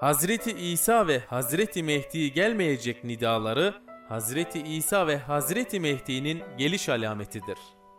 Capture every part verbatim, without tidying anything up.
Hazreti İsa ve Hazreti Mehdi gelmeyecek nidaları, Hazreti İsa ve Hazreti Mehdi'nin geliş alametidir.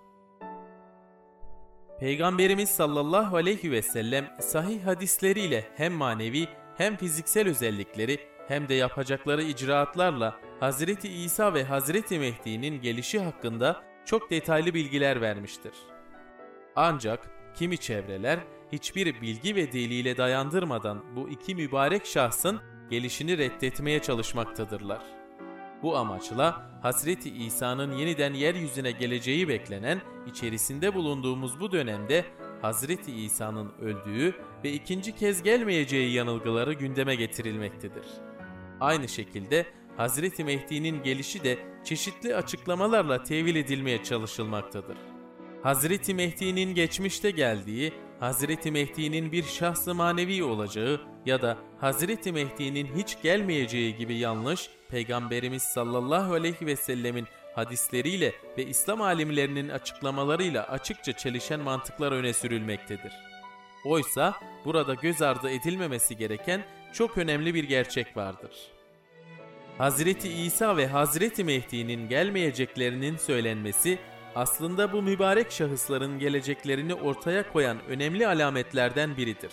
Peygamberimiz sallallahu aleyhi ve sellem sahih hadisleriyle hem manevi hem fiziksel özellikleri hem de yapacakları icraatlarla Hazreti İsa ve Hazreti Mehdi'nin gelişi hakkında çok detaylı bilgiler vermiştir. Ancak kimi çevreler hiçbir bilgi ve delile dayandırmadan bu iki mübarek şahsın gelişini reddetmeye çalışmaktadırlar. Bu amaçla Hazreti İsa'nın yeniden yeryüzüne geleceği beklenen, içerisinde bulunduğumuz bu dönemde Hazreti İsa'nın öldüğü ve ikinci kez gelmeyeceği yanılgıları gündeme getirilmektedir. Aynı şekilde Hazreti Mehdi'nin gelişi de çeşitli açıklamalarla tevil edilmeye çalışılmaktadır. Hazreti Mehdi'nin geçmişte geldiği, Hazreti Mehdi'nin bir şahs-ı manevi olacağı ya da Hazreti Mehdi'nin hiç gelmeyeceği gibi yanlış, Peygamberimiz sallallahu aleyhi ve sellemin hadisleriyle ve İslam alimlerinin açıklamalarıyla açıkça çelişen mantıklar öne sürülmektedir. Oysa burada göz ardı edilmemesi gereken çok önemli bir gerçek vardır. Hazreti İsa ve Hazreti Mehdi'nin gelmeyeceklerinin söylenmesi, aslında bu mübarek şahısların geleceklerini ortaya koyan önemli alametlerden biridir.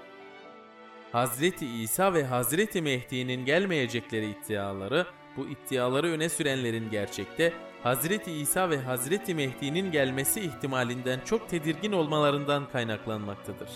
Hazreti İsa ve Hazreti Mehdi'nin gelmeyecekleri iddiaları, bu iddiaları öne sürenlerin gerçekte Hazreti İsa ve Hazreti Mehdi'nin gelmesi ihtimalinden çok tedirgin olmalarından kaynaklanmaktadır.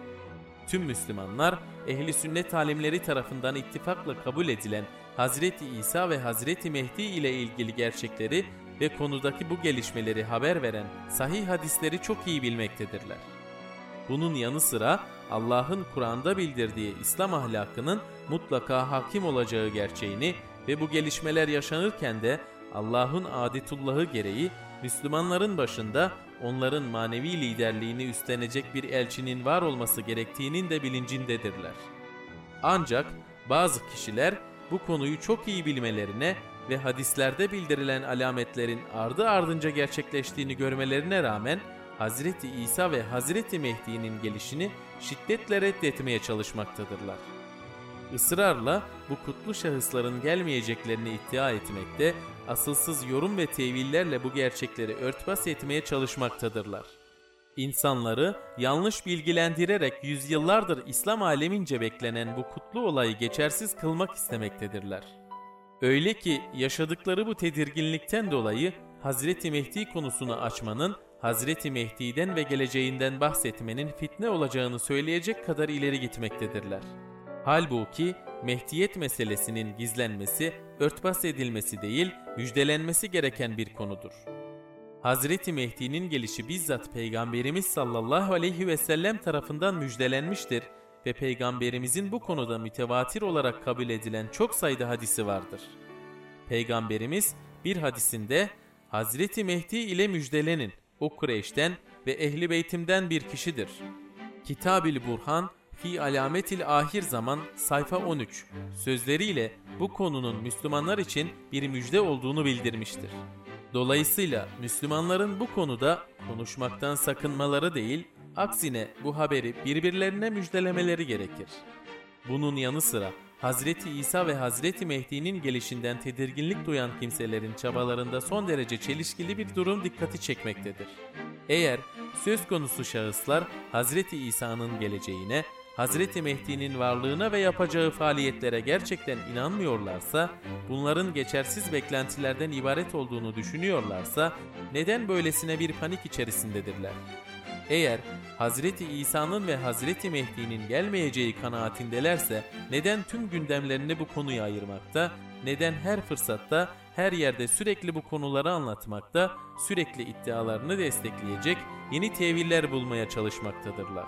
Tüm Müslümanlar, ehli sünnet alimleri tarafından ittifakla kabul edilen Hazreti İsa ve Hazreti Mehdi ile ilgili gerçekleri ve konudaki bu gelişmeleri haber veren sahih hadisleri çok iyi bilmektedirler. Bunun yanı sıra Allah'ın Kur'an'da bildirdiği İslam ahlakının mutlaka hakim olacağı gerçeğini ve bu gelişmeler yaşanırken de Allah'ın adetullahı gereği Müslümanların başında onların manevi liderliğini üstlenecek bir elçinin var olması gerektiğinin de bilincindedirler. Ancak bazı kişiler bu konuyu çok iyi bilmelerine ve hadislerde bildirilen alametlerin ardı ardınca gerçekleştiğini görmelerine rağmen Hazreti İsa ve Hazreti Mehdi'nin gelişini şiddetle reddetmeye çalışmaktadırlar. Israrla bu kutlu şahısların gelmeyeceklerini iddia etmekte, asılsız yorum ve tevillerle bu gerçekleri örtbas etmeye çalışmaktadırlar. İnsanları yanlış bilgilendirerek yüzyıllardır İslam alemince beklenen bu kutlu olayı geçersiz kılmak istemektedirler. Öyle ki yaşadıkları bu tedirginlikten dolayı Hazreti Mehdi konusunu açmanın, Hazreti Mehdi'den ve geleceğinden bahsetmenin fitne olacağını söyleyecek kadar ileri gitmektedirler. Halbuki Mehdiyet meselesinin gizlenmesi, örtbas edilmesi değil, müjdelenmesi gereken bir konudur. Hazreti Mehdi'nin gelişi bizzat Peygamberimiz sallallahu aleyhi ve sellem tarafından müjdelenmiştir ve Peygamberimizin bu konuda mütevatir olarak kabul edilen çok sayıda hadisi vardır. Peygamberimiz bir hadisinde Hazreti Mehdi ile müjdelenin, o Kureyş'ten ve Ehli Beytim'den bir kişidir. Kitab-ül Burhan fi alametil ahir zaman sayfa on üç sözleriyle bu konunun Müslümanlar için bir müjde olduğunu bildirmiştir. Dolayısıyla Müslümanların bu konuda konuşmaktan sakınmaları değil, aksine bu haberi birbirlerine müjdelemeleri gerekir. Bunun yanı sıra Hazreti İsa ve Hazreti Mehdi'nin gelişinden tedirginlik duyan kimselerin çabalarında son derece çelişkili bir durum dikkati çekmektedir. Eğer söz konusu şahıslar Hazreti İsa'nın geleceğine, Hazreti Mehdi'nin varlığına ve yapacağı faaliyetlere gerçekten inanmıyorlarsa, bunların geçersiz beklentilerden ibaret olduğunu düşünüyorlarsa, neden böylesine bir panik içerisindedirler? Eğer Hazreti İsa'nın ve Hazreti Mehdi'nin gelmeyeceği kanaatindelerse, neden tüm gündemlerini bu konuya ayırmakta, neden her fırsatta, her yerde sürekli bu konuları anlatmakta, sürekli iddialarını destekleyecek yeni teviller bulmaya çalışmaktadırlar?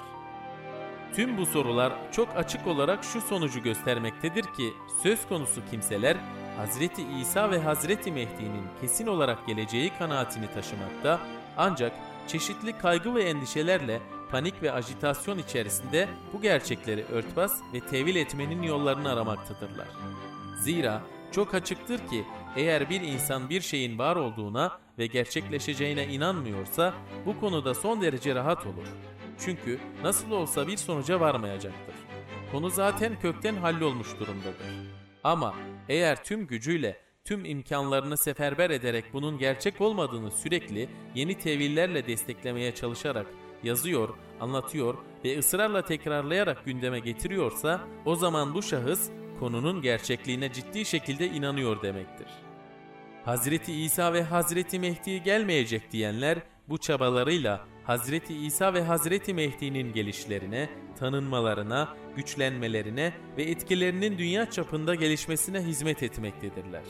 Tüm bu sorular çok açık olarak şu sonucu göstermektedir ki, söz konusu kimseler Hazreti İsa ve Hazreti Mehdi'nin kesin olarak geleceği kanaatini taşımakta, ancak çeşitli kaygı ve endişelerle panik ve ajitasyon içerisinde bu gerçekleri örtbas ve tevil etmenin yollarını aramaktadırlar. Zira çok açıktır ki eğer bir insan bir şeyin var olduğuna ve gerçekleşeceğine inanmıyorsa bu konuda son derece rahat olur. Çünkü nasıl olsa bir sonuca varmayacaktır. konu zaten kökten hallolmuş durumdadır. Ama eğer tüm gücüyle, tüm imkanlarını seferber ederek bunun gerçek olmadığını sürekli yeni tevillerle desteklemeye çalışarak yazıyor, anlatıyor ve ısrarla tekrarlayarak gündeme getiriyorsa, o zaman bu şahıs konunun gerçekliğine ciddi şekilde inanıyor demektir. Hazreti İsa ve Hazreti Mehdi gelmeyecek diyenler bu çabalarıyla Hazreti İsa ve Hazreti Mehdi'nin gelişlerine, tanınmalarına, güçlenmelerine ve etkilerinin dünya çapında gelişmesine hizmet etmektedirler.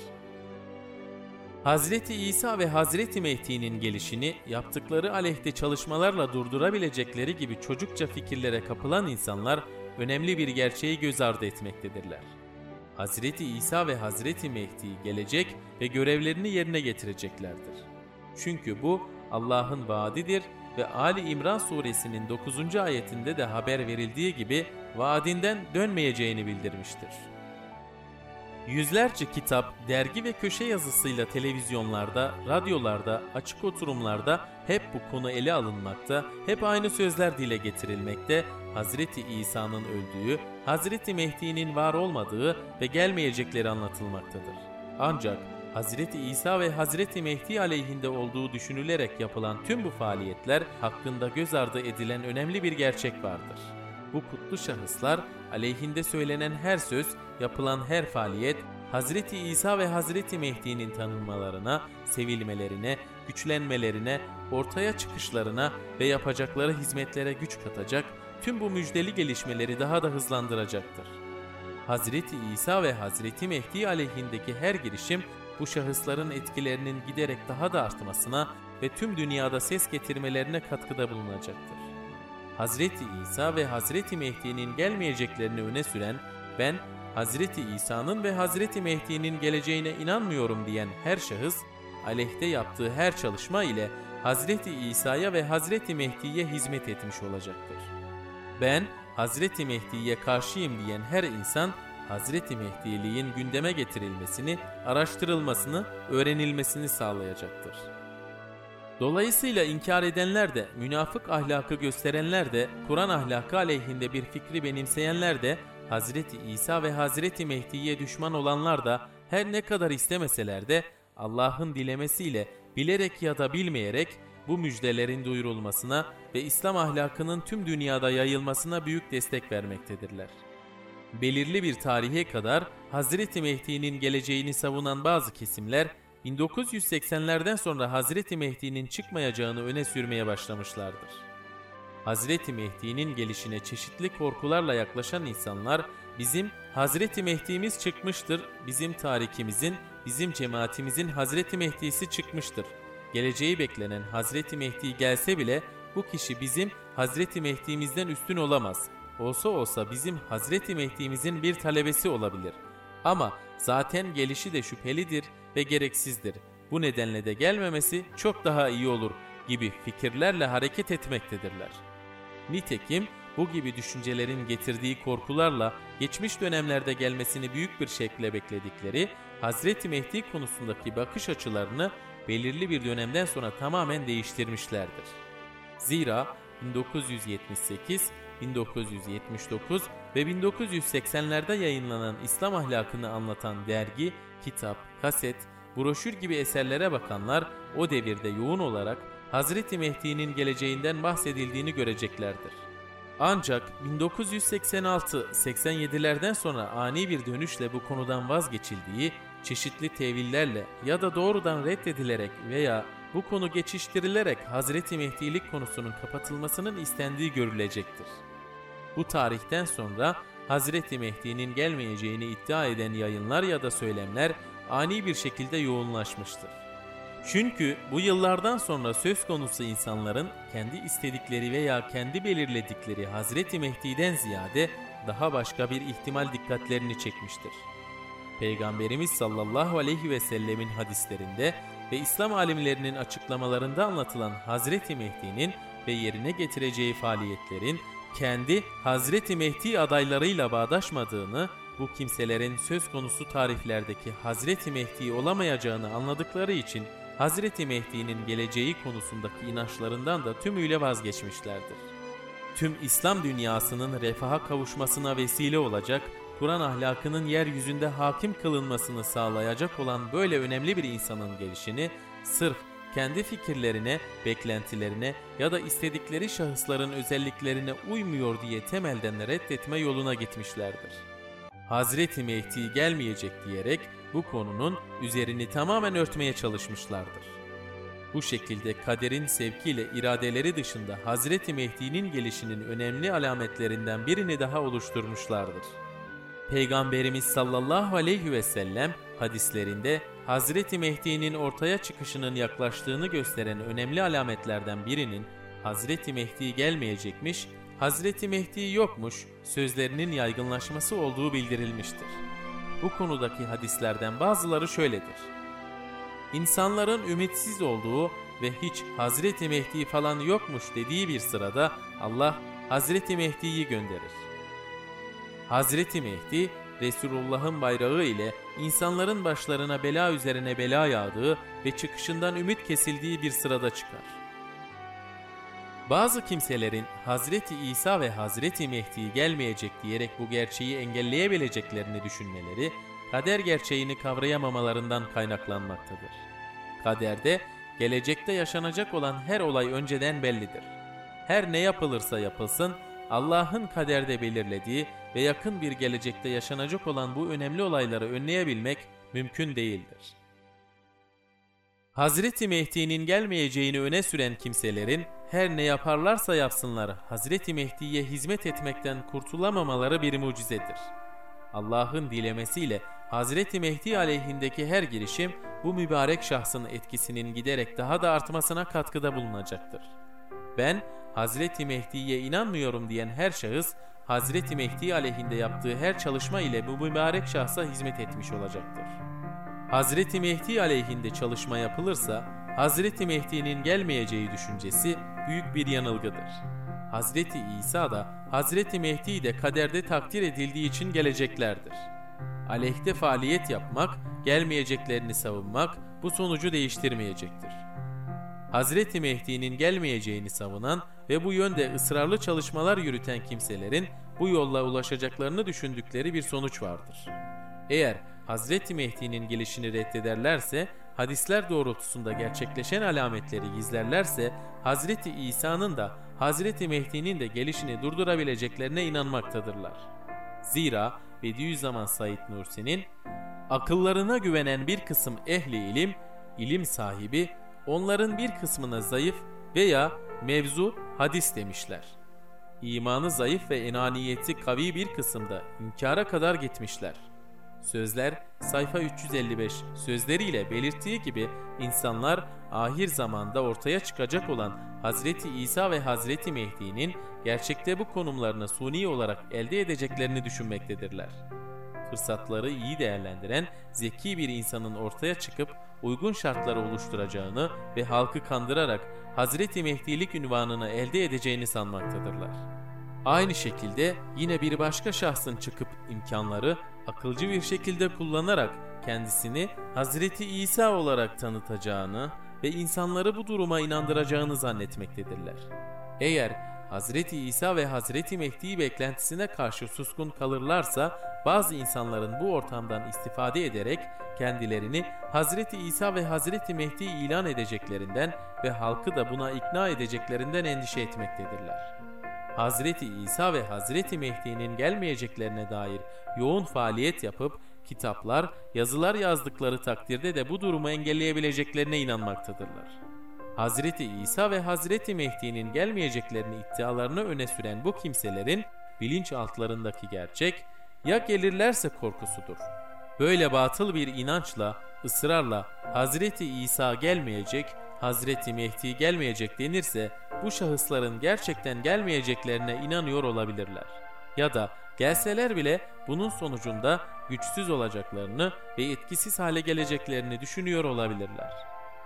Hazreti İsa ve Hazreti Mehdi'nin gelişini yaptıkları aleyhte çalışmalarla durdurabilecekleri gibi çocukça fikirlere kapılan insanlar önemli bir gerçeği göz ardı etmektedirler. Hazreti İsa ve Hazreti Mehdi gelecek ve görevlerini yerine getireceklerdir. Çünkü bu Allah'ın vaadidir ve Ali İmran suresinin dokuzuncu ayetinde de haber verildiği gibi vaadinden dönmeyeceğini bildirmiştir. Yüzlerce kitap, dergi ve köşe yazısıyla televizyonlarda, radyolarda, açık oturumlarda hep bu konu ele alınmakta, hep aynı sözler dile getirilmekte, Hazreti İsa'nın öldüğü, Hazreti Mehdi'nin var olmadığı ve gelmeyecekleri anlatılmaktadır. Ancak Hazreti İsa ve Hazreti Mehdi aleyhinde olduğu düşünülerek yapılan tüm bu faaliyetler hakkında göz ardı edilen önemli bir gerçek vardır. Bu kutlu şahıslar aleyhinde söylenen her söz, yapılan her faaliyet, Hazreti İsa ve Hazreti Mehdi'nin tanınmalarına, sevilmelerine, güçlenmelerine, ortaya çıkışlarına ve yapacakları hizmetlere güç katacak, tüm bu müjdeli gelişmeleri daha da hızlandıracaktır. Hazreti İsa ve Hazreti Mehdi aleyhindeki her girişim, bu şahısların etkilerinin giderek daha da artmasına ve tüm dünyada ses getirmelerine katkıda bulunacaktır. Hazreti İsa ve Hazreti Mehdi'nin gelmeyeceklerini öne süren, ben Hazreti İsa'nın ve Hazreti Mehdi'nin geleceğine inanmıyorum diyen her şahıs, aleyhte yaptığı her çalışma ile Hazreti İsa'ya ve Hazreti Mehdi'ye hizmet etmiş olacaktır. Ben Hazreti Mehdi'ye karşıyım diyen her insan, Hazreti Mehdiliğin gündeme getirilmesini, araştırılmasını, öğrenilmesini sağlayacaktır. Dolayısıyla inkar edenler de, münafık ahlakı gösterenler de, Kur'an ahlakı aleyhinde bir fikri benimseyenler de, Hazreti İsa ve Hazreti Mehdi'ye düşman olanlar da her ne kadar istemeseler de Allah'ın dilemesiyle bilerek ya da bilmeyerek bu müjdelerin duyurulmasına ve İslam ahlakının tüm dünyada yayılmasına büyük destek vermektedirler. Belirli bir tarihe kadar Hazreti Mehdi'nin geleceğini savunan bazı kesimler, bin dokuz yüz seksenlerden sonra Hazreti Mehdi'nin çıkmayacağını öne sürmeye başlamışlardır. Hazreti Mehdi'nin gelişine çeşitli korkularla yaklaşan insanlar, bizim Hazreti Mehdi'miz çıkmıştır, bizim tarikimizin, bizim cemaatimizin Hazreti Mehdi'si çıkmıştır. Geleceği beklenen Hazreti Mehdi gelse bile bu kişi bizim Hazreti Mehdi'mizden üstün olamaz. Olsa olsa bizim Hazreti Mehdi'mizin bir talebesi olabilir. Ama zaten gelişi de şüphelidir ve gereksizdir. Bu nedenle de gelmemesi çok daha iyi olur gibi fikirlerle hareket etmektedirler. Nitekim bu gibi düşüncelerin getirdiği korkularla geçmiş dönemlerde gelmesini büyük bir şekilde bekledikleri Hazreti Mehdi konusundaki bakış açılarını belirli bir dönemden sonra tamamen değiştirmişlerdir. Zira bin dokuz yüz yetmiş sekiz, bin dokuz yüz yetmiş dokuz ve bin dokuz yüz seksenlerde yayınlanan İslam ahlakını anlatan dergi, kitap, kaset, broşür gibi eserlere bakanlar o devirde yoğun olarak Hazreti Mehdi'nin geleceğinden bahsedildiğini göreceklerdir. Ancak bin dokuz yüz seksen altı seksen yedilerden sonra ani bir dönüşle bu konudan vazgeçildiği, çeşitli tevillerle ya da doğrudan reddedilerek veya bu konu geçiştirilerek Hazreti Mehdilik konusunun kapatılmasının istendiği görülecektir. Bu tarihten sonra Hazreti Mehdi'nin gelmeyeceğini iddia eden yayınlar ya da söylemler ani bir şekilde yoğunlaşmıştır. Çünkü bu yıllardan sonra söz konusu insanların kendi istedikleri veya kendi belirledikleri Hazreti Mehdi'den ziyade daha başka bir ihtimal dikkatlerini çekmiştir. Peygamberimiz sallallahu aleyhi ve sellemin hadislerinde ve İslam alimlerinin açıklamalarında anlatılan Hazreti Mehdi'nin ve yerine getireceği faaliyetlerin kendi Hazreti Mehdi adaylarıyla bağdaşmadığını, bu kimselerin söz konusu tariflerdeki Hazreti Mehdi olamayacağını anladıkları için Hazreti Mehdi'nin geleceği konusundaki inançlarından da tümüyle vazgeçmişlerdir. tüm İslam dünyasının refaha kavuşmasına vesile olacak, Kur'an ahlakının yeryüzünde hakim kılınmasını sağlayacak olan böyle önemli bir insanın gelişini sırf kendi fikirlerine, beklentilerine ya da istedikleri şahısların özelliklerine uymuyor diye temelden reddetme yoluna gitmişlerdir. Hazreti Mehdi gelmeyecek diyerek bu konunun üzerini tamamen örtmeye çalışmışlardır. Bu şekilde kaderin sevkiyle iradeleri dışında Hazreti Mehdi'nin gelişinin önemli alametlerinden birini daha oluşturmuşlardır. Peygamberimiz sallallahu aleyhi ve sellem hadislerinde Hazreti Mehdi'nin ortaya çıkışının yaklaştığını gösteren önemli alametlerden birinin Hazreti Mehdi gelmeyecekmiş, Hazreti Mehdi yokmuş sözlerinin yaygınlaşması olduğu bildirilmiştir. Bu konudaki hadislerden bazıları şöyledir: İnsanların ümitsiz olduğu ve hiç Hazreti Mehdi falan yokmuş dediği bir sırada Allah Hazreti Mehdi'yi gönderir. Hazreti Mehdi, Resulullah'ın bayrağı ile insanların başlarına bela üzerine bela yağdığı ve çıkışından ümit kesildiği bir sırada çıkar. Bazı kimselerin Hazreti İsa ve Hazreti Mehdi gelmeyecek diyerek bu gerçeği engelleyebileceklerini düşünmeleri, kader gerçeğini kavrayamamalarından kaynaklanmaktadır. Kaderde, gelecekte yaşanacak olan her olay önceden bellidir. Her ne yapılırsa yapılsın, Allah'ın kaderde belirlediği ve yakın bir gelecekte yaşanacak olan bu önemli olayları önleyebilmek mümkün değildir. Hazreti Mehdi'nin gelmeyeceğini öne süren kimselerin her ne yaparlarsa yapsınlar Hazreti Mehdi'ye hizmet etmekten kurtulamamaları bir mucizedir. Allah'ın dilemesiyle Hazreti Mehdi aleyhindeki her girişim bu mübarek şahsın etkisinin giderek daha da artmasına katkıda bulunacaktır. Ben Hazreti Mehdi'ye inanmıyorum diyen her şahıs Hazreti Mehdi aleyhinde yaptığı her çalışma ile bu mübarek şahsa hizmet etmiş olacaktır. Hazreti Mehdi aleyhinde çalışma yapılırsa Hazreti Mehdi'nin gelmeyeceği düşüncesi büyük bir yanılgıdır. Hazreti İsa da Hazreti Mehdi de kaderde takdir edildiği için geleceklerdir. Aleyhte faaliyet yapmak, gelmeyeceklerini savunmak bu sonucu değiştirmeyecektir. Hazreti Mehdi'nin gelmeyeceğini savunan ve bu yönde ısrarlı çalışmalar yürüten kimselerin bu yolla ulaşacaklarını düşündükleri bir sonuç vardır. Eğer Hazreti Mehdi'nin gelişini reddederlerse, hadisler doğrultusunda gerçekleşen alametleri gizlerlerse, Hazreti İsa'nın da Hazreti Mehdi'nin de gelişini durdurabileceklerine inanmaktadırlar. Zira Bediüzzaman Said Nursi'nin akıllarına güvenen bir kısım ehli ilim, ilim sahibi, onların bir kısmına zayıf veya mevzu hadis demişler. İmanı zayıf ve enaniyeti kavi bir kısımda inkara kadar gitmişler. Sözler sayfa üç yüz elli beş sözleriyle belirttiği gibi insanlar ahir zamanda ortaya çıkacak olan Hazreti İsa ve Hazreti Mehdi'nin gerçekte bu konumlarını suni olarak elde edeceklerini düşünmektedirler. Fırsatları iyi değerlendiren zeki bir insanın ortaya çıkıp uygun şartları oluşturacağını ve halkı kandırarak Hazreti Mehdilik ünvanını elde edeceğini sanmaktadırlar. Aynı şekilde yine bir başka şahsın çıkıp imkanları akılcı bir şekilde kullanarak kendisini Hazreti İsa olarak tanıtacağını ve insanları bu duruma inandıracağını zannetmektedirler. Eğer Hazreti İsa ve Hazreti Mehdi beklentisine karşı suskun kalırlarsa bazı insanların bu ortamdan istifade ederek kendilerini Hazreti İsa ve Hazreti Mehdi ilan edeceklerinden ve halkı da buna ikna edeceklerinden endişe etmektedirler. Hazreti İsa ve Hazreti Mehdi'nin gelmeyeceklerine dair yoğun faaliyet yapıp kitaplar, yazılar yazdıkları takdirde de bu durumu engelleyebileceklerine inanmaktadırlar. Hazreti İsa ve Hazreti Mehdi'nin gelmeyeceklerini iddialarını öne süren bu kimselerin bilinçaltlarındaki gerçek, ya gelirlerse korkusudur. Böyle batıl bir inançla, ısrarla Hazreti İsa gelmeyecek, Hazreti Mehdi gelmeyecek denirse bu şahısların gerçekten gelmeyeceklerine inanıyor olabilirler. Ya da gelseler bile bunun sonucunda güçsüz olacaklarını ve etkisiz hale geleceklerini düşünüyor olabilirler.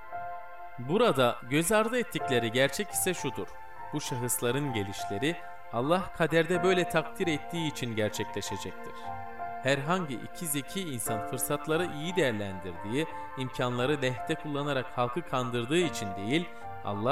Burada göz ardı ettikleri gerçek ise şudur: bu şahısların gelişleri Allah kaderde böyle takdir ettiği için gerçekleşecektir. Herhangi iki zeki insan fırsatları iyi değerlendirdiği, imkanları lehte kullanarak halkı kandırdığı için değil, Allah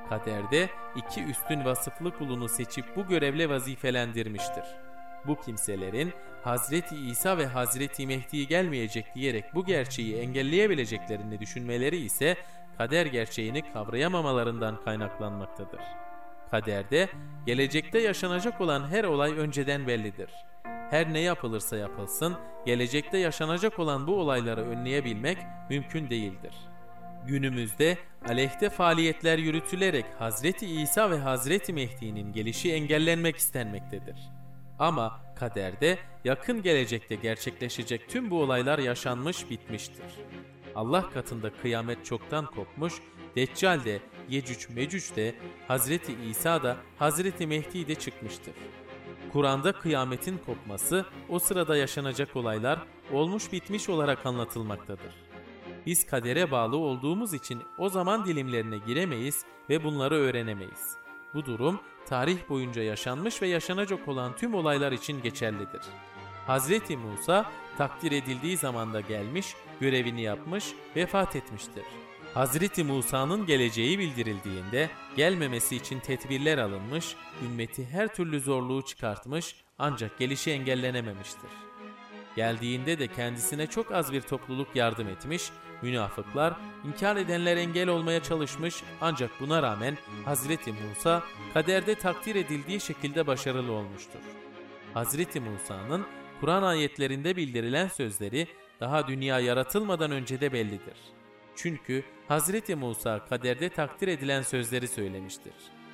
kaderde iki üstün vasıflı kulunu seçip bu görevle vazifelendirmiştir. Bu kimselerin Hazreti İsa ve Hazreti Mehdi gelmeyecek diyerek bu gerçeği engelleyebileceklerini düşünmeleri ise kader gerçeğini kavrayamamalarından kaynaklanmaktadır. Kaderde gelecekte yaşanacak olan her olay önceden bellidir. Her ne yapılırsa yapılsın, gelecekte yaşanacak olan bu olayları önleyebilmek mümkün değildir. Günümüzde aleyhte faaliyetler yürütülerek Hazreti İsa ve Hazreti Mehdi'nin gelişi engellenmek istenmektedir. Ama kaderde yakın gelecekte gerçekleşecek tüm bu olaylar yaşanmış bitmiştir. Allah katında kıyamet çoktan kopmuş, Deccal de, Yecüc Mecüc de, Hazreti İsa da, Hazreti Mehdi de çıkmıştır. Kur'an'da kıyametin kopması, o sırada yaşanacak olaylar olmuş bitmiş olarak anlatılmaktadır. Biz kadere bağlı olduğumuz için o zaman dilimlerine giremeyiz ve bunları öğrenemeyiz. Bu durum tarih boyunca yaşanmış ve yaşanacak olan tüm olaylar için geçerlidir. Hazreti Musa takdir edildiği zamanda gelmiş, görevini yapmış, vefat etmiştir. Hazreti Musa'nın geleceği bildirildiğinde gelmemesi için tedbirler alınmış, ümmeti her türlü zorluğu çıkartmış ancak gelişi engellenememiştir. Geldiğinde de kendisine çok az bir topluluk yardım etmiş, münafıklar, inkar edenler engel olmaya çalışmış ancak buna rağmen Hazreti Musa kaderde takdir edildiği şekilde başarılı olmuştur. Hazreti Musa'nın Kur'an ayetlerinde bildirilen sözleri daha dünya yaratılmadan önce de bellidir. Çünkü Hazreti Musa kaderde takdir edilen sözleri söylemiştir.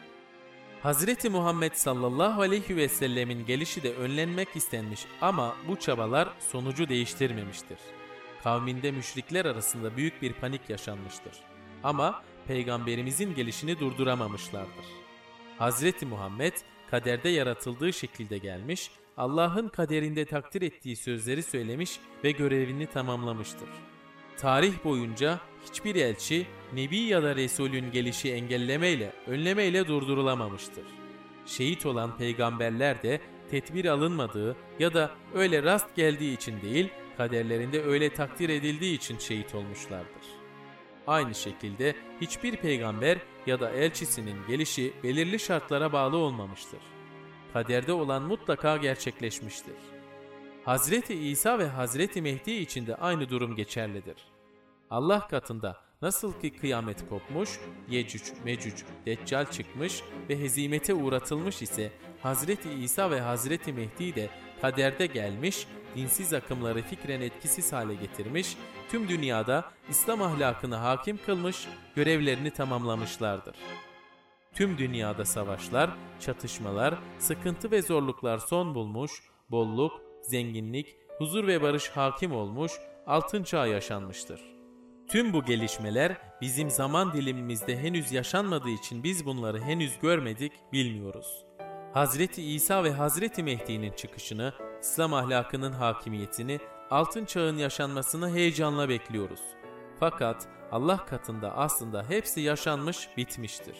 Hazreti Muhammed sallallahu aleyhi ve sellemin gelişi de önlenmek istenmiş ama bu çabalar sonucu değiştirmemiştir. Kavminde müşrikler arasında büyük bir panik yaşanmıştır. Ama Peygamberimizin gelişini durduramamışlardır. Hazreti Muhammed kaderde yaratıldığı şekilde gelmiş, Allah'ın kaderinde takdir ettiği sözleri söylemiş ve görevini tamamlamıştır. Tarih boyunca hiçbir elçi, nebi ya da resulün gelişi engellemeyle, önlemeyle durdurulamamıştır. Şehit olan peygamberler de tedbir alınmadığı ya da öyle rast geldiği için değil, kaderlerinde öyle takdir edildiği için şehit olmuşlardır. Aynı şekilde hiçbir peygamber ya da elçisinin gelişi belirli şartlara bağlı olmamıştır. Kaderde olan mutlaka gerçekleşmiştir. Hazreti İsa ve Hazreti Mehdi için de aynı durum geçerlidir. Allah katında nasıl ki kıyamet kopmuş, Yecüc, Mecüc, Deccal çıkmış ve hezimete uğratılmış ise Hazreti İsa ve Hazreti Mehdi de kaderde gelmiş, dinsiz akımları fikren etkisiz hale getirmiş, tüm dünyada İslam ahlakını hakim kılmış, görevlerini tamamlamışlardır. Tüm dünyada savaşlar, çatışmalar, sıkıntı ve zorluklar son bulmuş, bolluk, zenginlik, huzur ve barış hakim olmuş, altın çağ yaşanmıştır. Tüm bu gelişmeler bizim zaman dilimimizde henüz yaşanmadığı için biz bunları henüz görmedik, bilmiyoruz. Hazreti İsa ve Hazreti Mehdi'nin çıkışını, İslam ahlakının hakimiyetini, altın çağın yaşanmasını heyecanla bekliyoruz. Fakat Allah katında aslında hepsi yaşanmış, bitmiştir.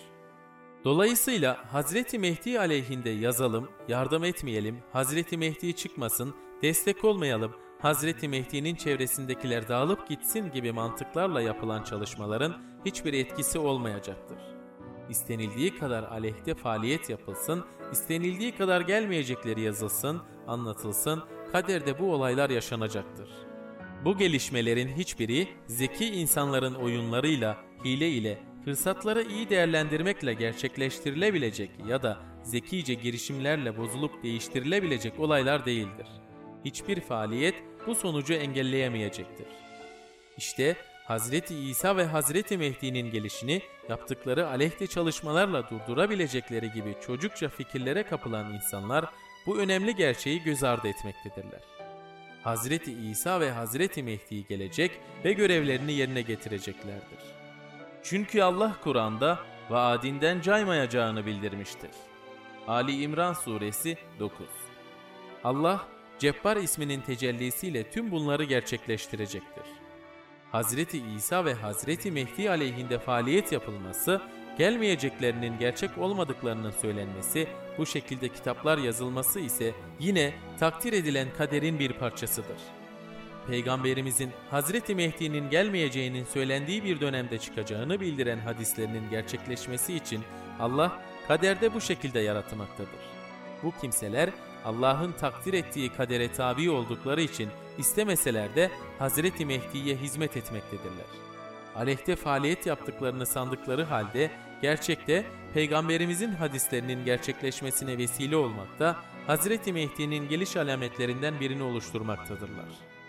Dolayısıyla Hazreti Mehdi aleyhinde yazalım, yardım etmeyelim, Hazreti Mehdi çıkmasın, destek olmayalım, Hazreti Mehdi'nin çevresindekiler dağılıp gitsin gibi mantıklarla yapılan çalışmaların hiçbir etkisi olmayacaktır. İstenildiği kadar aleyhte faaliyet yapılsın, istenildiği kadar gelmeyecekleri yazılsın, anlatılsın, kaderde bu olaylar yaşanacaktır. Bu gelişmelerin hiçbiri zeki insanların oyunlarıyla, hile ile, fırsatları iyi değerlendirmekle gerçekleştirilebilecek ya da zekice girişimlerle bozulup değiştirilebilecek olaylar değildir. Hiçbir faaliyet bu sonucu engelleyemeyecektir. İşte Hazreti İsa ve Hazreti Mehdi'nin gelişini yaptıkları aleyhte çalışmalarla durdurabilecekleri gibi çocukça fikirlere kapılan insanlar bu önemli gerçeği göz ardı etmektedirler. Hazreti İsa ve Hazreti Mehdi gelecek ve görevlerini yerine getireceklerdir. Çünkü Allah Kur'an'da vaadinden caymayacağını bildirmiştir. Ali İmran Suresi dokuz. Allah, Cebbar isminin tecellisiyle tüm bunları gerçekleştirecektir. Hazreti İsa ve Hazreti Mehdi aleyhinde faaliyet yapılması, gelmeyeceklerinin gerçek olmadıklarının söylenmesi, bu şekilde kitaplar yazılması ise yine takdir edilen kaderin bir parçasıdır. Peygamberimizin Hazreti Mehdi'nin gelmeyeceğinin söylendiği bir dönemde çıkacağını bildiren hadislerinin gerçekleşmesi için Allah kaderde bu şekilde yaratmaktadır. Bu kimseler Allah'ın takdir ettiği kadere tabi oldukları için istemeseler de Hazreti Mehdi'ye hizmet etmektedirler. Aleyhte faaliyet yaptıklarını sandıkları halde gerçekte Peygamberimizin hadislerinin gerçekleşmesine vesile olmakta, Hazreti Mehdi'nin geliş alametlerinden birini oluşturmaktadırlar.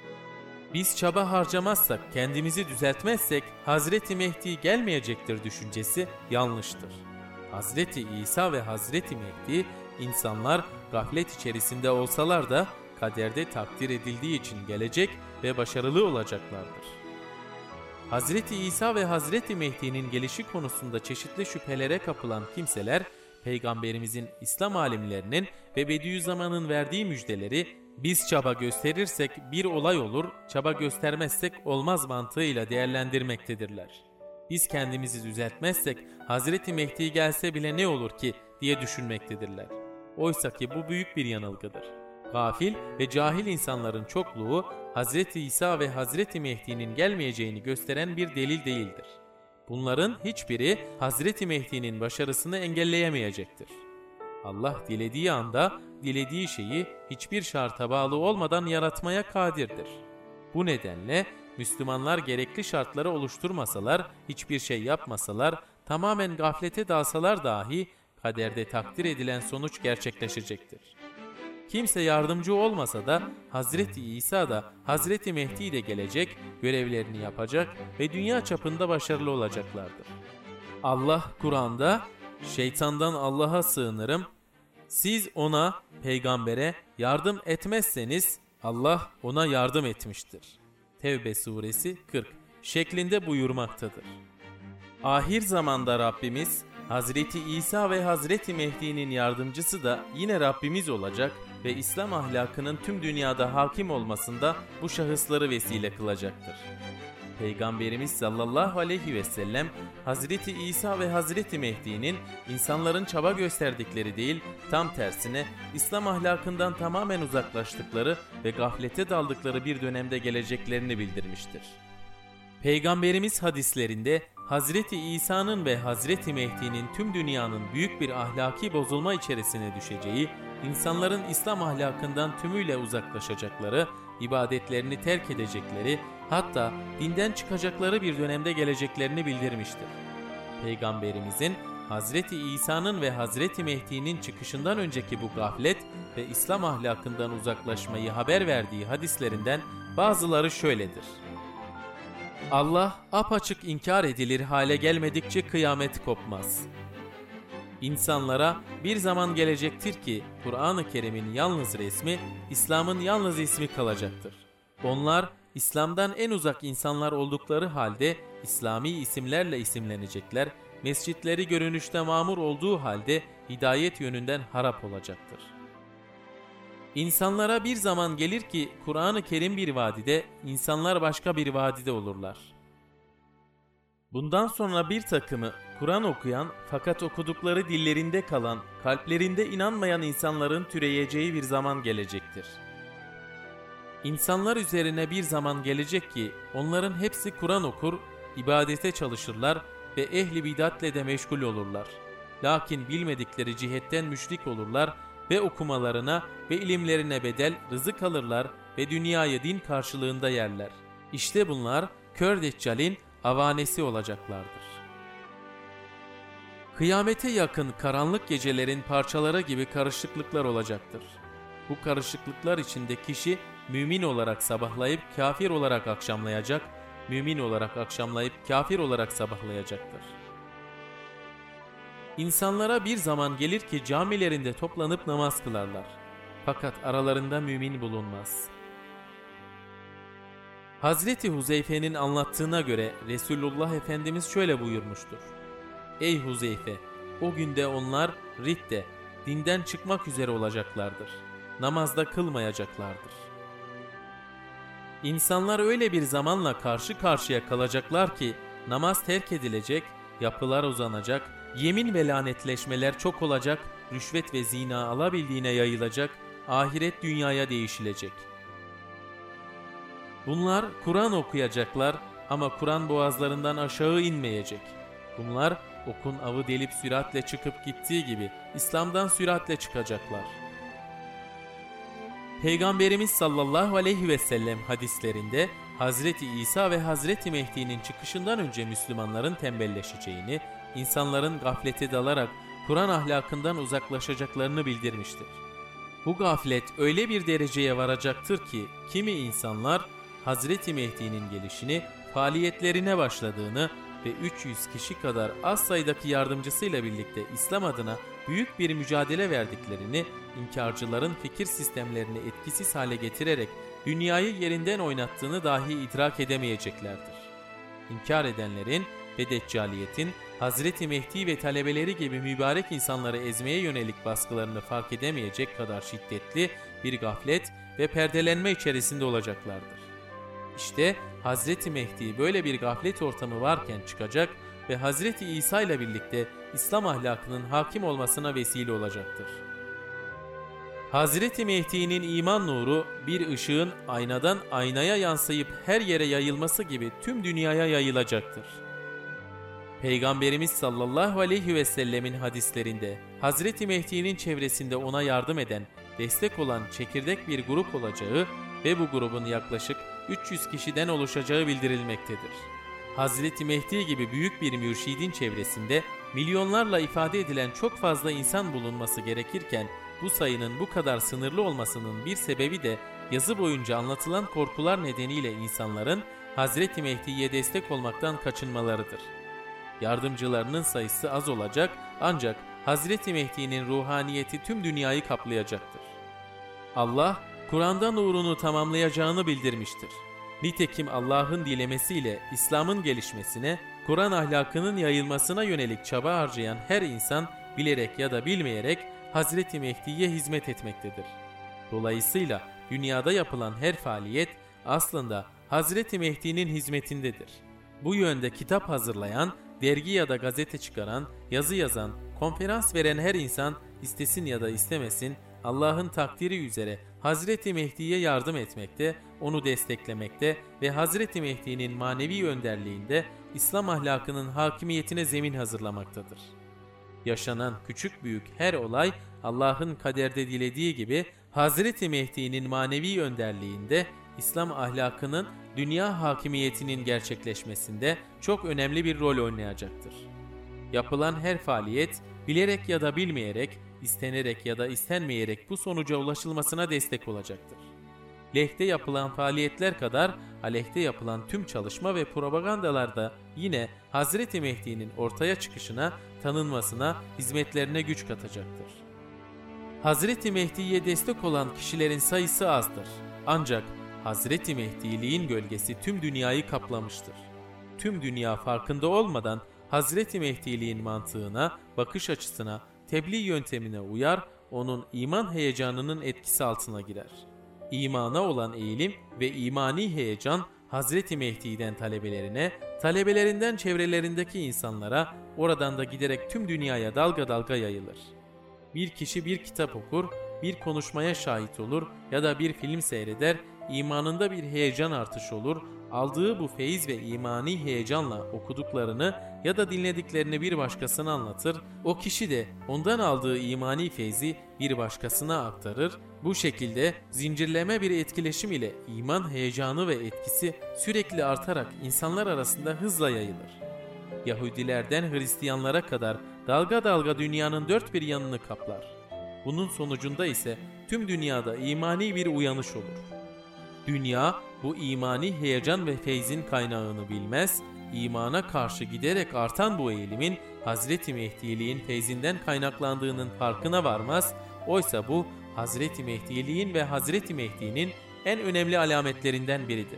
Biz çaba harcamazsak, kendimizi düzeltmezsek Hazreti Mehdi gelmeyecektir düşüncesi yanlıştır. Hazreti İsa ve Hazreti Mehdi, insanlar gaflet içerisinde olsalar da kaderde takdir edildiği için gelecek ve başarılı olacaklardır. Hazreti İsa ve Hazreti Mehdi'nin gelişi konusunda çeşitli şüphelere kapılan kimseler, Peygamberimizin, İslam alimlerinin ve Bediüzzaman'ın verdiği müjdeleri biz çaba gösterirsek bir olay olur, çaba göstermezsek olmaz mantığıyla değerlendirmektedirler. Biz kendimizi düzeltmezsek Hazreti Mehdi gelse bile ne olur ki diye düşünmektedirler. Oysa ki bu büyük bir yanılgıdır. Gafil ve cahil insanların çokluğu Hazreti İsa ve Hazreti Mehdi'nin gelmeyeceğini gösteren bir delil değildir. Bunların hiçbiri Hazreti Mehdi'nin başarısını engelleyemeyecektir. Allah dilediği anda dilediği şeyi hiçbir şarta bağlı olmadan yaratmaya kadirdir. Bu nedenle Müslümanlar gerekli şartları oluşturmasalar, hiçbir şey yapmasalar, tamamen gaflete dalsalar dahi kaderde takdir edilen sonuç gerçekleşecektir. Kimse yardımcı olmasa da Hazreti İsa da Hazreti Mehdi de gelecek, görevlerini yapacak ve dünya çapında başarılı olacaklardır. Allah Kur'an'da şeytandan Allah'a sığınırım, siz ona, peygambere yardım etmezseniz Allah ona yardım etmiştir. Tevbe suresi kırk şeklinde buyurmaktadır. Ahir zamanda Rabbimiz Hazreti İsa ve Hazreti Mehdi'nin yardımcısı da yine Rabbimiz olacak ve İslam ahlakının tüm dünyada hakim olmasında bu şahısları vesile kılacaktır. Peygamberimiz sallallahu aleyhi ve sellem Hazreti İsa ve Hazreti Mehdi'nin insanların çaba gösterdikleri değil, tam tersine İslam ahlakından tamamen uzaklaştıkları ve gaflete daldıkları bir dönemde geleceklerini bildirmiştir. Peygamberimiz hadislerinde Hazreti İsa'nın ve Hazreti Mehdi'nin tüm dünyanın büyük bir ahlaki bozulma içerisine düşeceği, insanların İslam ahlakından tümüyle uzaklaşacakları, ibadetlerini terk edecekleri, hatta dinden çıkacakları bir dönemde geleceklerini bildirmiştir. Peygamberimizin Hazreti İsa'nın ve Hazreti Mehdi'nin çıkışından önceki bu gaflet ve İslam ahlakından uzaklaşmayı haber verdiği hadislerinden bazıları şöyledir. Allah apaçık inkar edilir hale gelmedikçe kıyamet kopmaz. İnsanlara bir zaman gelecektir ki Kur'an-ı Kerim'in yalnız resmi, İslam'ın yalnız ismi kalacaktır. Onlar İslam'dan en uzak insanlar oldukları halde İslami isimlerle isimlenecekler, mescitleri görünüşte mamur olduğu halde hidayet yönünden harap olacaktır. İnsanlara bir zaman gelir ki Kur'an-ı Kerim bir vadide, insanlar başka bir vadide olurlar. Bundan sonra bir takımı Kur'an okuyan fakat okudukları dillerinde kalan, kalplerinde inanmayan insanların türeyeceği bir zaman gelecektir. İnsanlar üzerine bir zaman gelecek ki onların hepsi Kur'an okur, ibadete çalışırlar ve ehli bidatle de meşgul olurlar. Lakin bilmedikleri cihetten müşrik olurlar ve okumalarına ve ilimlerine bedel rızık alırlar ve dünyayı din karşılığında yerler. İşte bunlar kör deccalin avanesi olacaklardır. Kıyamete yakın karanlık gecelerin parçaları gibi karışıklıklar olacaktır. Bu karışıklıklar içinde kişi mümin olarak sabahlayıp kafir olarak akşamlayacak, mümin olarak akşamlayıp kafir olarak sabahlayacaktır. İnsanlara bir zaman gelir ki camilerinde toplanıp namaz kılarlar. Fakat aralarında mümin bulunmaz. Hazreti Huzeyfe'nin anlattığına göre Resulullah Efendimiz şöyle buyurmuştur. Ey Huzeyfe! O günde onlar ridde, dinden çıkmak üzere olacaklardır. Namazda kılmayacaklardır. İnsanlar öyle bir zamanla karşı karşıya kalacaklar ki namaz terk edilecek, yapılar uzanacak, yemin ve lanetleşmeler çok olacak, rüşvet ve zina alabildiğine yayılacak, ahiret dünyaya değişilecek. Bunlar Kur'an okuyacaklar ama Kur'an boğazlarından aşağı inmeyecek. Bunlar okun avı delip süratle çıkıp gittiği gibi İslam'dan süratle çıkacaklar. Peygamberimiz sallallahu aleyhi ve sellem hadislerinde Hazreti İsa ve Hazreti Mehdi'nin çıkışından önce Müslümanların tembelleşeceğini, insanların gaflete dalarak Kur'an ahlakından uzaklaşacaklarını bildirmiştir. Bu gaflet öyle bir dereceye varacaktır ki kimi insanlar Hazreti Mehdi'nin gelişini, faaliyetlerine başladığını ve üç yüz kişi kadar az sayıdaki yardımcısıyla birlikte İslam adına büyük bir mücadele verdiklerini, inkarcıların fikir sistemlerini etkisiz hale getirerek dünyayı yerinden oynattığını dahi idrak edemeyeceklerdir. İnkar edenlerin ve deccaliyetin Hazreti Mehdi ve talebeleri gibi mübarek insanları ezmeye yönelik baskılarını fark edemeyecek kadar şiddetli bir gaflet ve perdelenme içerisinde olacaklardır. İşte Hazreti Mehdi böyle bir gaflet ortamı varken çıkacak ve Hazreti İsa ile birlikte İslam ahlakının hakim olmasına vesile olacaktır. Hazreti Mehdi'nin iman nuru bir ışığın aynadan aynaya yansıyıp her yere yayılması gibi tüm dünyaya yayılacaktır. Peygamberimiz sallallahu aleyhi ve sellemin hadislerinde Hazreti Mehdi'nin çevresinde ona yardım eden, destek olan çekirdek bir grup olacağı ve bu grubun yaklaşık üç yüz kişiden oluşacağı bildirilmektedir. Hazreti Mehdi gibi büyük bir mürşidin çevresinde milyonlarla ifade edilen çok fazla insan bulunması gerekirken bu sayının bu kadar sınırlı olmasının bir sebebi de yazı boyunca anlatılan korkular nedeniyle insanların Hazreti Mehdi'ye destek olmaktan kaçınmalarıdır. Yardımcılarının sayısı az olacak ancak Hazreti Mehdi'nin ruhaniyeti tüm dünyayı kaplayacaktır. Allah, Kur'an'da nurunu tamamlayacağını bildirmiştir. Nitekim Allah'ın dilemesiyle İslam'ın gelişmesine, Kur'an ahlakının yayılmasına yönelik çaba harcayan her insan bilerek ya da bilmeyerek Hazreti Mehdi'ye hizmet etmektedir. Dolayısıyla dünyada yapılan her faaliyet aslında Hazreti Mehdi'nin hizmetindedir. Bu yönde kitap hazırlayan, dergi ya da gazete çıkaran, yazı yazan, konferans veren her insan istesin ya da istemesin Allah'ın takdiri üzere Hazreti Mehdi'ye yardım etmekte, onu desteklemekte ve Hazreti Mehdi'nin manevi önderliğinde İslam ahlakının hakimiyetine zemin hazırlamaktadır. Yaşanan küçük büyük her olay Allah'ın kaderde dilediği gibi Hazreti Mehdi'nin manevi önderliğinde İslam ahlakının dünya hakimiyetinin gerçekleşmesinde çok önemli bir rol oynayacaktır. Yapılan her faaliyet bilerek ya da bilmeyerek, istenerek ya da istenmeyerek bu sonuca ulaşılmasına destek olacaktır. Lehte yapılan faaliyetler kadar aleyhte yapılan tüm çalışma ve propagandalar da yine Hazreti Mehdi'nin ortaya çıkışına, tanınmasına, hizmetlerine güç katacaktır. Hazreti Mehdi'ye destek olan kişilerin sayısı azdır. Ancak Hazreti Mehdi'liğin gölgesi tüm dünyayı kaplamıştır. Tüm dünya farkında olmadan Hazreti Mehdi'liğin mantığına, bakış açısına, tebliğ yöntemine uyar, onun iman heyecanının etkisi altına girer. İmana olan eğilim ve imani heyecan Hazreti Mehdi'den talebelerine, talebelerinden çevrelerindeki insanlara, oradan da giderek tüm dünyaya dalga dalga yayılır. Bir kişi bir kitap okur, bir konuşmaya şahit olur ya da bir film seyreder, imanında bir heyecan artışı olur, aldığı bu feyiz ve imani heyecanla okuduklarını ya da dinlediklerini bir başkasına anlatır, o kişi de ondan aldığı imani feyzi bir başkasına aktarır, bu şekilde zincirleme bir etkileşim ile iman heyecanı ve etkisi sürekli artarak insanlar arasında hızla yayılır. Yahudilerden Hristiyanlara kadar dalga dalga dünyanın dört bir yanını kaplar. Bunun sonucunda ise tüm dünyada imani bir uyanış olur. Dünya bu imani heyecan ve feyzin kaynağını bilmez, imana karşı giderek artan bu eğilimin Hazreti Mehdi'liğin feyzinden kaynaklandığının farkına varmaz, oysa bu Hazreti Mehdi'liğin ve Hazreti Mehdi'nin en önemli alametlerinden biridir.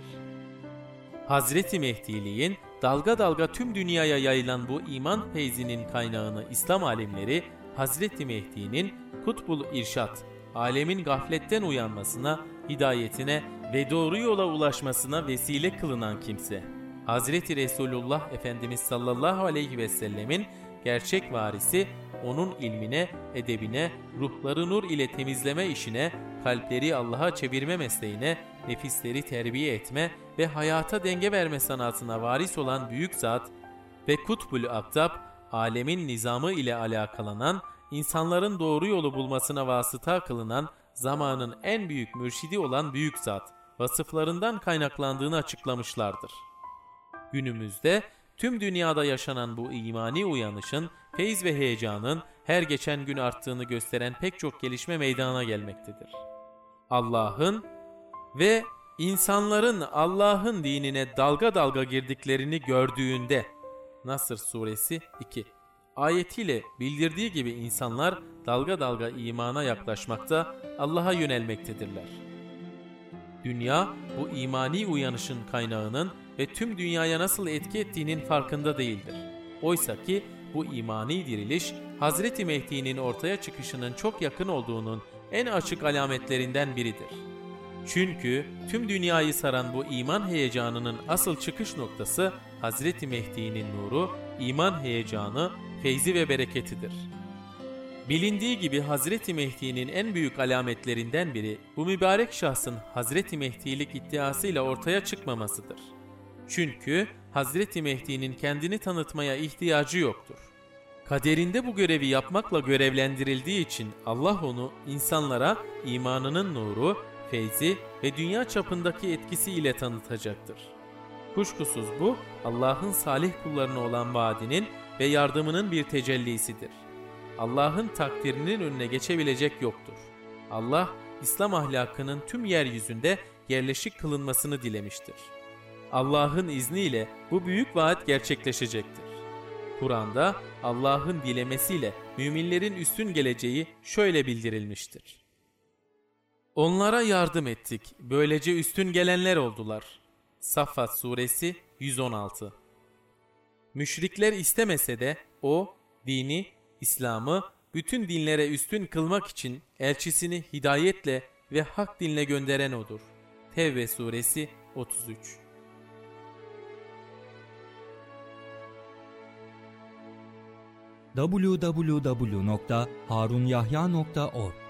Hazreti Mehdi'liğin dalga dalga tüm dünyaya yayılan bu iman feyzinin kaynağını İslam alimleri Hazreti Mehdi'nin Kutbul İrşad, alemin gafletten uyanmasına, hidayetine ve doğru yola ulaşmasına vesile kılınan kimse, Hazreti Resulullah Efendimiz sallallahu aleyhi ve sellemin gerçek varisi, onun ilmine, edebine, ruhları nur ile temizleme işine, kalpleri Allah'a çevirme mesleğine, nefisleri terbiye etme ve hayata denge verme sanatına varis olan büyük zat ve Kutbul Aktab, alemin nizamı ile alakalanan, insanların doğru yolu bulmasına vasıta kılınan, zamanın en büyük mürşidi olan büyük zat, vasıflarından kaynaklandığını açıklamışlardır. Günümüzde tüm dünyada yaşanan bu imani uyanışın, feyz ve heyecanın her geçen gün arttığını gösteren pek çok gelişme meydana gelmektedir. Allah'ın ve insanların Allah'ın dinine dalga dalga girdiklerini gördüğünde, Nasr suresi iki ayetiyle bildirdiği gibi insanlar dalga dalga imana yaklaşmakta, Allah'a yönelmektedirler. Dünya bu imani uyanışın kaynağının ve tüm dünyaya nasıl etki ettiğinin farkında değildir. Oysa ki bu imani diriliş, Hazreti Mehdi'nin ortaya çıkışının çok yakın olduğunun en açık alametlerinden biridir. Çünkü tüm dünyayı saran bu iman heyecanının asıl çıkış noktası Hazreti Mehdi'nin nuru, iman heyecanı, feyzi ve bereketidir. Bilindiği gibi Hazreti Mehdi'nin en büyük alametlerinden biri bu mübarek şahsın Hazreti Mehdi'lik iddiasıyla ortaya çıkmamasıdır. Çünkü Hazreti Mehdi'nin kendini tanıtmaya ihtiyacı yoktur. Kaderinde bu görevi yapmakla görevlendirildiği için Allah onu insanlara imanının nuru, feyzi ve dünya çapındaki etkisiyle tanıtacaktır. Kuşkusuz bu Allah'ın salih kullarına olan vaadinin ve yardımının bir tecellisidir. Allah'ın takdirinin önüne geçebilecek yoktur. Allah, İslam ahlakının tüm yeryüzünde yerleşik kılınmasını dilemiştir. Allah'ın izniyle bu büyük vaat gerçekleşecektir. Kur'an'da Allah'ın dilemesiyle müminlerin üstün geleceği şöyle bildirilmiştir. Onlara yardım ettik, böylece üstün gelenler oldular. Saffat suresi yüz on altı. Müşrikler istemese de o, dini, İslam'ı bütün dinlere üstün kılmak için elçisini hidayetle ve hak dinle gönderen odur. Tevbe suresi otuz üç. double-u double-u double-u nokta harunyahya nokta org